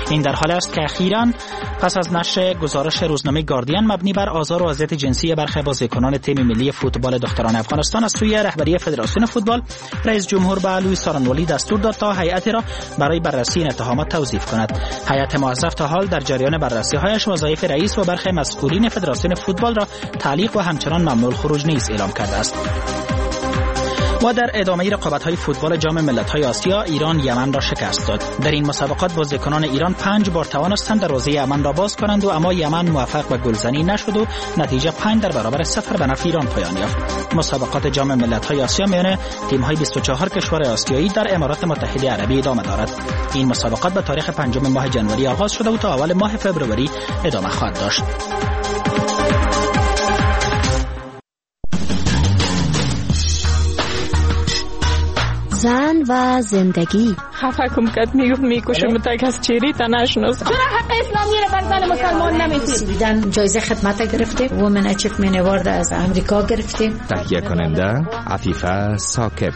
این در حال است که اخیراً پس از نشر گزارش روزنامه گاردین مبنی بر آزار و اذیت جنسی برخی بازیکنان تیم ملی فوتبال دختران افغانستان از سوی رهبری فدراسیون فوتبال، رئیس جمهور به لوئیس آرنوالی دستور داد تا هیئتی را برای بررسی این اتهامات توظیف کند. هیئت موظف تا حال در جریان بررسی‌هایش وظایف رئیس و برخی مسئولین فدراسیون فوتبال را تعلیق و همچنان ممنوع الخروج نیز اعلام کرده است. و در ادامه رقابت‌های فوتبال جام ملت‌های آسیا، ایران یمن را شکست داد. در این مسابقات بازیکنان ایران 5 بار توانستند دروازه یمن را باز کنند و اما یمن موفق به گلزنی نشد و نتیجه 5 در برابر 0 به نفع ایران پایان یافت. مسابقات جام ملت‌های آسیا میان تیم‌های 24 کشور آسیایی در امارات متحده عربی ادامه دارد. این مسابقات به تاریخ 5 ماه جنوری آغاز شده و تا اول ماه فوریه ادامه خواهد داشت. زن و زندگی. خفه کم کد میکشم تا کس چیری تا نشناس. چرا حق اسلامی رو بر زن مسلمان نمیدید؟ جایزه خدمت گرفتیم. وومن اچیومنت اوارد از امریکا گرفتیم. تهیه کننده عفیفه ثاقب.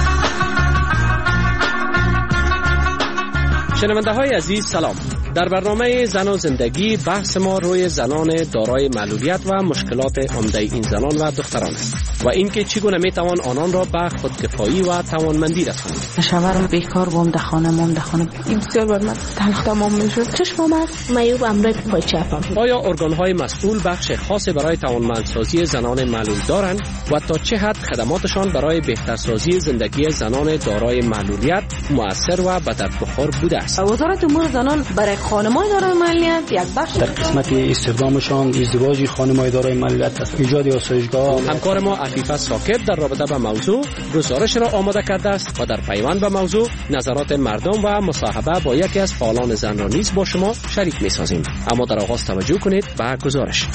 شنونده های عزیز سلام. در برنامه زن و زندگی بحث ما روی زنان دارای معلولیت و مشکلات عمده این زنان و دختران است و اینکه چگونه میتوان آنان را به خودکفایی و توانمندی رسانید. شوهرم بیکار بوم در خانه این بسیار بر من تلخ تمام میشد. چشمم است معیوب امروی پای چپم. آیا ارگان‌های مسئول بخش خاصی برای توانمندسازی زنان معلول دارند و تا چه حد خدماتشان برای بهترسازی زندگی زنان دارای معلولیت مؤثر و به دردبخور بوده است؟ وزارت امور زنان برای خانم‌های دارای معلولیت یک بخش در قسمت استخدامشان ازدواج خانم‌های دارای معلولیت است. ایجاد آسایشگاه. همکار ما عفیفه ثاقب در رابطه با موضوع گزارش را آماده کرده است و در پیوند به موضوع نظرات مردم و مصاحبه با یکی از فعالان زن را نیز با شما شریک می‌سازیم. اما در آغاز توجه کنید به گزارش.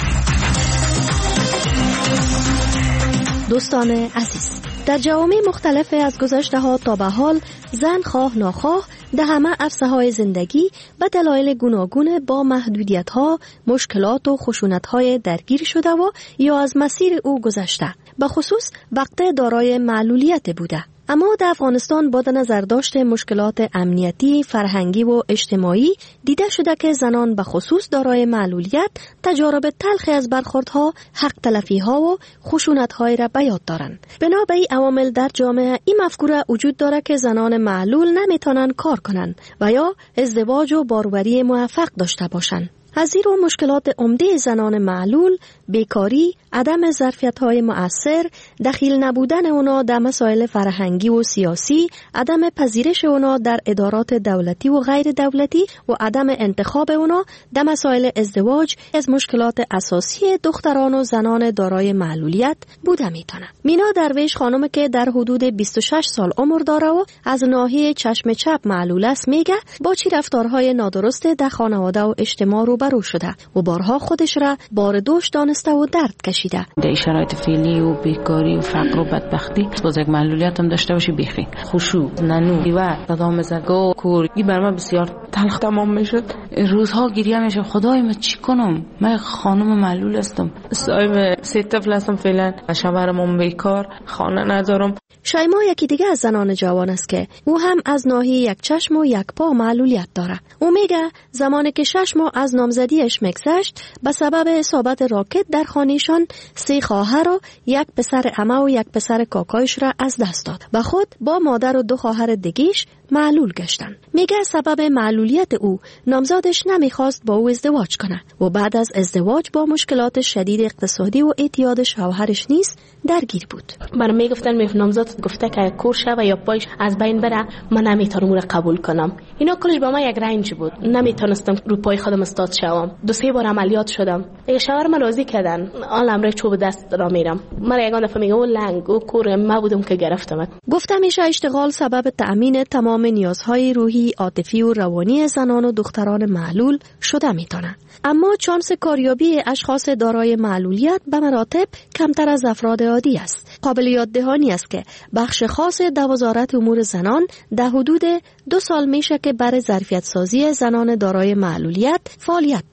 دوستان عزیز، در جوامع مختلف از گذشته ها تا به حال زن خواه ناخواه در همه عرصه های زندگی به دلایل گوناگون با محدودیت ها، مشکلات و خشونت های درگیر شده و یا از مسیر او گذشته، به خصوص وقت دارای معلولیت بوده. اما در افغانستان با نظر داشت مشکلات امنیتی، فرهنگی و اجتماعی دیده شده که زنان به خصوص دارای معلولیت تجارب تلخی از برخوردها، حق تلفی‌ها و خشونت‌های را به یاد دارند. بنا به این عوامل در جامعه این مفکوره وجود داره که زنان معلول نمیتونن کار کنن و یا ازدواج و باروری موفق داشته باشند. از زیرا مشکلات عمده زنان معلول، بیکاری، عدم ظرفیت‌های مؤثر، دخیل نبودن اونا در مسائل فرهنگی و سیاسی، عدم پذیرش اونا در ادارات دولتی و غیر دولتی و عدم انتخاب اونا در مسائل ازدواج از مشکلات اساسی دختران و زنان دارای معلولیت بوده میتونه. مینا درویش خانم که در حدود 26 سال عمر داره و از ناحیه چشم چپ معلول است میگه با چی رفتارهای نادرست در خانواده و اجتماع روبرو شده و بارها خودش را بار دوش دانسته و درد کشیده. در شرایط فعلی و بیکاری و فقر و بدبختی باز یک معلولیت هم داشته باشی بیخی خشوع ننو و صدام زگو کوری بر من بسیار تلخ تمام میشد. روزها گریه میشه خدای من چی کنم، من خانم معلول هستم، صاحب 3 طفل هستم، فعلا شوهرم بیکار، خانه ندارم. شایما یکی دیگه از زنان جوان است که او هم از ناحیه یک چشم و یک پا معلولیت داره. او میگه زمانی که 6 ماه از نامزدیش میگذشت به سبب اصابت راکت در خانهشان 3 خواهر و 1 پسر عمه و 1 پسر کاکایش را از دست داد و خود با مادر و 2 خواهر دیگیش معلول گشتن. میگه سبب معلولیت او نامزادش نمیخواست با او ازدواج کنه و بعد از ازدواج با مشکلات شدید اقتصادی و اعتیاد شوهرش نیز درگیر بود. من میگفتن نامزاد گفته که کور شوه یا پایش از بین بره، من نمیتونم اون رو قبول کنم. اینا کلش با من یک رنج بود، نمیتونستم رو پای خودم استاد شوم. 2-3 بار عملیات شدم. یه شوهر من راضی کردن، الان چوب دست را میرم. من یگان دفعه میگم لنگ و کور ما بودم که گرفتم. گفتم میشه اشتغال سبب تأمین تمام نیازهای روحی، عاطفی و روانی زنان و دختران معلول شده میتونه. اما چانس کاریابی اشخاص دارای معلولیت به مراتب کمتر از افراد عادی است. قابل یاد دهانی است که بخش خاص در وزارت امور زنان در حدود 2 سال میشه که برای ظرفیت سازی زنان دارای معلولیت فعالیت داره.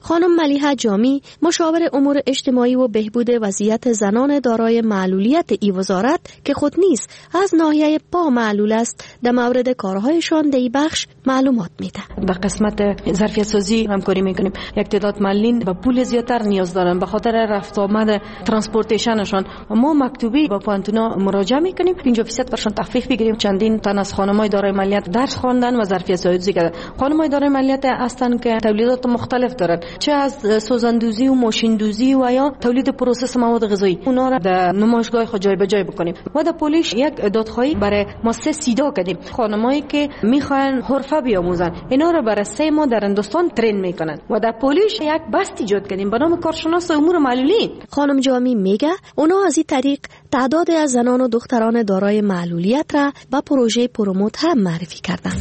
خانم ملیحه جامی مشاور امور اجتماعی و بهبود وضعیت زنان دارای معلولیت ای وزارت که خود نیز از ناحیه پا معلول است در مورد کارهایشان در این بخش معلومات میده. به قسمت ظرفیت سازی همکاری میکنیم. یک تعداد معلولین به پول زیادتر نیاز دارن به خاطر رفت آمد ترانسپورتیشنشان. ما مکتوبی با پانتونا مراجعه میکنیم 50% برشان تخفیف بگیریم. چندین تن از خانمای دارای معلولیت درس خواندن و ظرفیت سازی کردن. خانمای دارای معلولیت هستند که تولیدات مختلف دارن، چه از سوزندوزی و ماشیندوزی و یا تولید پروسس مواد غذایی. اونا را در نمایشگاه خود جای به جای بکنیم و در پلیس یک دادخواهی برای مؤسسه سیدا کردیم. خانمایی که میخوان حرفه بیاموزن اینا را برای 3 ماه در هندوستان ترین میکنن و در پلیس یک بست ایجاد کردیم به نام کارشناس امور معلولین. خانم جامی میگه اونا از این طریق تعداد از زنان و دختران دارای معلولیت را به پروژه پروموت هم معرفی کردند.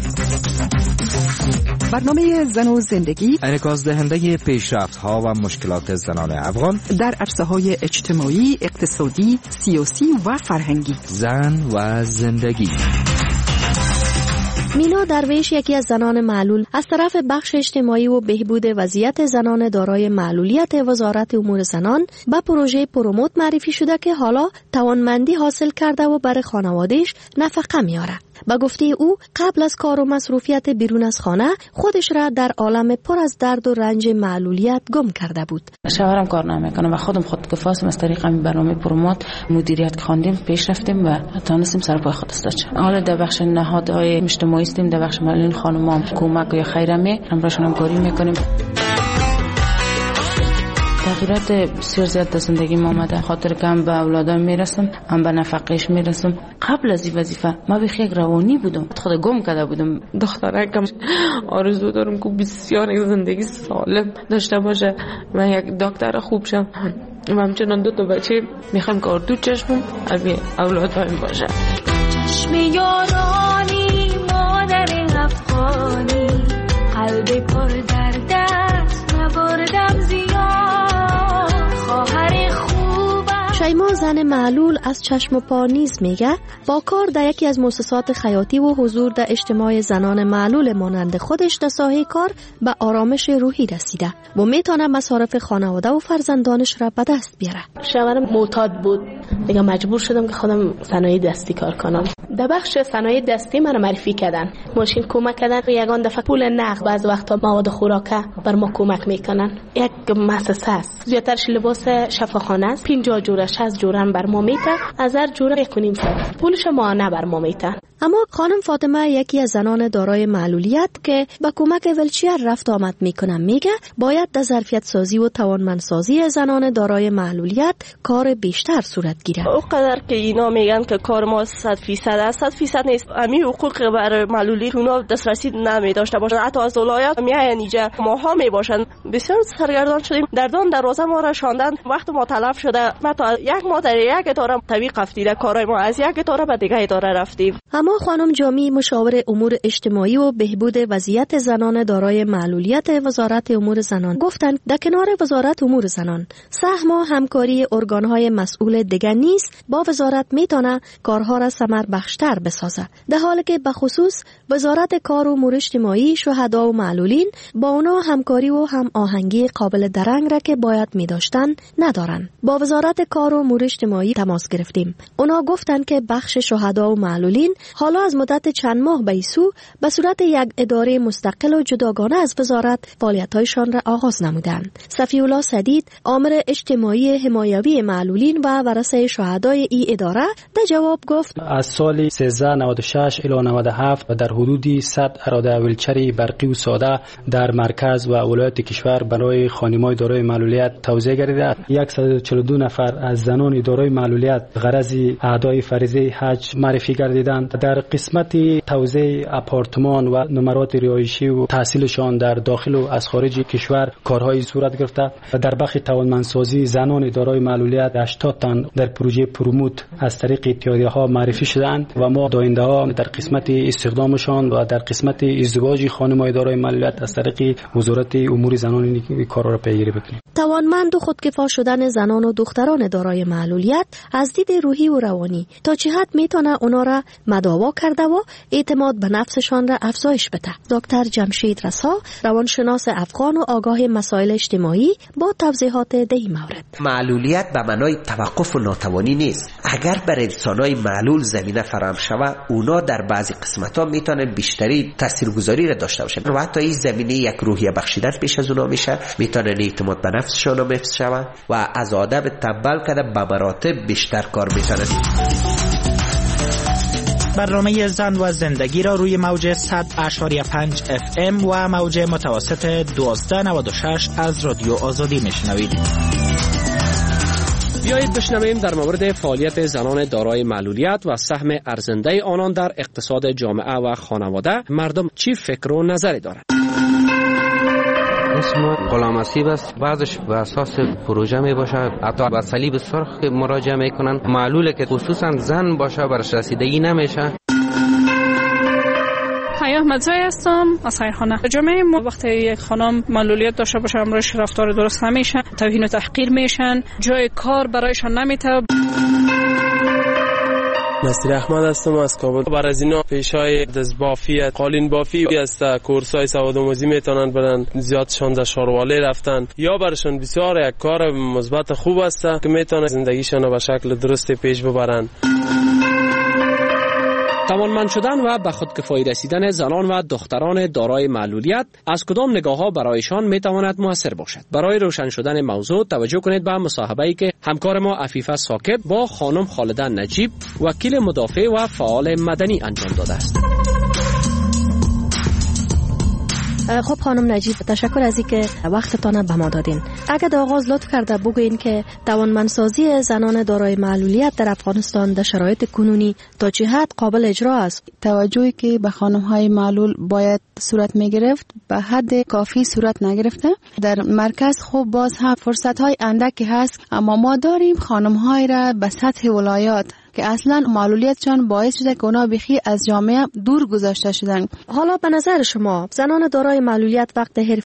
برنامه زن و زندگی انعکاس دهنده پیشرفت‌ها و مشکلات زنان افغان در عرصه‌های اجتماعی، اقتصادی، سیاسی و فرهنگی. زن و زندگی. مینا درویش یکی از زنان معلول از طرف بخش اجتماعی و بهبود وضعیت زنان دارای معلولیت وزارت امور زنان به پروژه پروموت معرفی شده که حالا توانمندی حاصل کرده و برای خانوادهش نفقه میاره. با گفته او قبل از کار و مصروفیت بیرون از خانه خودش را در عالم پر از درد و رنج معلولیت گم کرده بود. شوهرم کار نمیکنه و خودم خودکفایم. از طریق همین برنامه پروموت مدیریت خواندیم، پیش رفتیم و تونستیم سر پای خود استاد شیم. حالا در بخش نهادهای اجتماعی هستیم، در بخش معلولین خانم‌ها کمک یا خیرمه همراهشون همکاری میکنیم. تغییرات بسیار زیاد در زندگیم آمده. خاطر که هم به اولادم میرسم هم به نفقهش میرسم. قبل از این وظیفه من به یک روانی بودم، خود گم کرده بودم. دخترکم آرزو دارم که بسیار یک زندگی سالم داشته باشه و یک دکتر خوب شم و همچنان 2 بچه میخوام که اردو چشمم از اولادم باشه. چشم یارانی مادر افغانی قلب پر در دست نبردم زیاد. شیما زن معلول از چشم و پا نیز میگه با کار در یکی از مؤسسات خیاطی و حضور در اجتماع زنان معلول مانند خودش در ساحه کار به آرامش روحی رسیده و میتونه مصارف خانواده و فرزندانش را به دست بیاره. شوهرم معتاد بود، دیگه مجبور شدم که خودم صنایع دستی کار کنم. در بخش صنایع دستی من معرفی کردن، ماشین کمک کردن و یگان دفعه پول نقد بعض وقتا مواد خوراکه بر ما کمک میکنن. یک مؤسسه است، زیادترش لباس شفاخانه است. 50 جوره 60 جوره بر ما میته، از هر جوره 1.5 پولش ماهانه بر ما میته. اما خانم فاطمه یکی از زنان دارای معلولیت که با کمک ویلچر رفت آمد میکنه میگه باید در ظرفیت سازی و توانمندسازی زنان دارای معلولیت کار بیشتر صورت گیره. اونقدر که اینا میگن که کار ما 100% است، 100% نیست. همین حقوق برای معلولین اونا دسترسی نمیداشته باشن. حتی از ولایت میاین اینجا ماها میباشن. بسیار سرگردان شدیم. در دان دروازه ما را شاندن. وقت ما تلف شده. ما تا یک ماه در یک اداره طبیق افتیده کارای ما از یک اداره به دیگه اداره رفتیم. اما خانم جامی مشاور امور اجتماعی و بهبود وضعیت زنان دارای معلولیت وزارت امور زنان گفتند در کنار وزارت امور زنان سهم و همکاری ارگانهای مسئول دیگر نیز با وزارت میتونه کارها را ثمر بخشتر بسازه، در حالی که به خصوص وزارت کار و امور اجتماعی شهدا و معلولین با اونا همکاری و هم آهنگی قابل درنگ را که باید میداشتن ندارن. با وزارت کار و امور اجتماعی تماس گرفتیم. اونا گفتند که بخش شهدا و معلولین حالا از مدت چند ماه به سو به صورت یک اداره مستقل و جداگانه از وزارت فعالیت‌هایشان را آغاز نمودند. صفی‌الله سدید، آمر اجتماعی حمایوی معلولین و ورثه شهدای این اداره در جواب گفت از سال 1396 الی 97 در حدود 100 اراده ویلچری برقی و ساده در مرکز و ولایت کشور برای خانم‌های دارای معلولیت توزیع گردیده. 142 نفر از زنان دارای معلولیت غرض اعضای فریضه حج معرفی گردیدند. در قسمت توزیع آپارتمان و نمرات رهایشی و تحصیلشان در داخل و از خارج کشور کارهای صورت گرفته و در بخش توانمندسازی زنان دارای معلولیت 80 تن در پروژه پروموت از طریق اتحادیه‌ها معرفی شدند و ما داینده‌ها در قسمت استخدامشان و در قسمت ازدواج خانم‌های دارای معلولیت از طریق وزارت امور زنان این کارا را پیگیری بکنیم. توانمند و خودکفا شدن زنان و دختران دارای دارای معلولیت از دید روحی و روانی تا چه حد میتونه اونا را مداوا کرده و اعتماد به نفسشان را افزایش بده. دکتر جمشید رسا، روانشناس افغان و آگاه مسائل اجتماعی، با توضیحات در این مورد. معلولیت به معنای توقف و ناتوانی نیست. اگر بر انسانای معلول زمینه فراهم شود، اونا در بعضی قسمت‌ها میتونن بیشتری تاثیرگذاری را داشته باشن و حتی این زمینه یک روحیه بخشیدن پیش از اونا میشه، میتونن اعتماد به نفسشون هم حفظ شود و از آدم تنبل کده به مراتب بیشتر کار میکنن. برنامه زن و زندگی را روی موج 100.5 FM و موج متوسط 1296 از رادیو آزادی میشنوید. بیایید بشنویم در مورد فعالیت زنان دارای معلولیت و سهم ارزنده آنان در اقتصاد جامعه و خانواده مردم چی فکر و نظری دارند. اسم غلام اسیب است. بعضش به اساس پروژه می باشه، حتی به صلیب سرخ مراجعه میکنن. معلوله که خصوصا زن باشه برش رسیدگی نمیشه. حیا احمدزایی هستم از خیرخانه. جامعه ما وقتی یک خانم معلولیت داشته باشه امروز رفتار درست نمیشه، توهین و تحقیر میشن، جای کار برایشان نمیته. نصیر احمد هستم از کابل. بر از اینا پیشای دستبافی، قالین بافی است، کورسای سوادآموزی میتونن برن، زیادشان در شارواله رفتن، یا برشان بسیار یک کار مثبت خوب است که میتونه زندگیشان به شکل درستی پیش ببرن. توانمند شدن و به خودکفایی رسیدن زنان و دختران دارای معلولیت از کدام نگاه‌ها برایشان میتواند موثر باشد؟ برای روشن شدن موضوع توجه کنید به مصاحبه‌ای که همکار ما عفیفه ساکب با خانم خالده نجیب، وکیل مدافع و فعال مدنی انجام داده است. خب خانم نجیب، تشکر از اینکه وقتتان به ما دادین. اگر در آغاز لطف کرده بگوین که توانمندسازی زنان دارای معلولیت در افغانستان در شرایط کنونی تا چه حد قابل اجرا است؟ توجهی که به خانم‌های معلول باید صورت می‌گرفت به حد کافی صورت نگرفته. در مرکز خوب باز هم فرصت‌های اندکی هست، اما ما داریم خانم‌های را به سطح ولایات که اصلا معلولیتشان باعث شده که اونا بخی از جامعه دور گذاشته شدن. حالا به نظر شما زنان دارای معلولیت وقت